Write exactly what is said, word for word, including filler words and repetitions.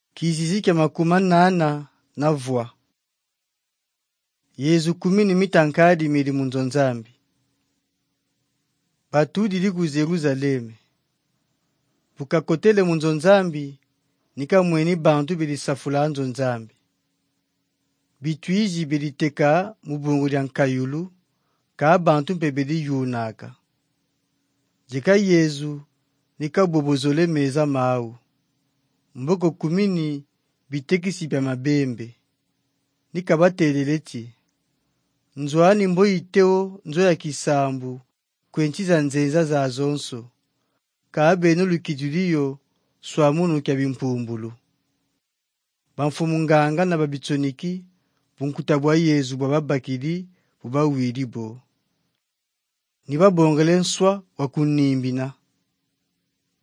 Kizizi kya makuma nana na vwa. Yezu kumini mitankadi mili munzonzambi. Batudi li ku Yerusaleme. Bukakotele munzonzambi nika mweni bantu bilisafula nzonzambi. Bitwiji biliteka mubungu lya nkayulu ka bantu mpe bili yunaka. Jika Yezu nika bobozole meza mau. Mboko kumini bitekisi bya mabembe. Nika bateleleti. Nzwani mbo iteo nzo ya kisambu kwenchiza nzenza za zonso. Kaabeno lukijuliyo swamunu kya bimpumbulu. Bamfumunganga na babitsoniki bunkutabwa Yezu bwa babakili buba wilibo. Niba bongele nswa wakunimbina.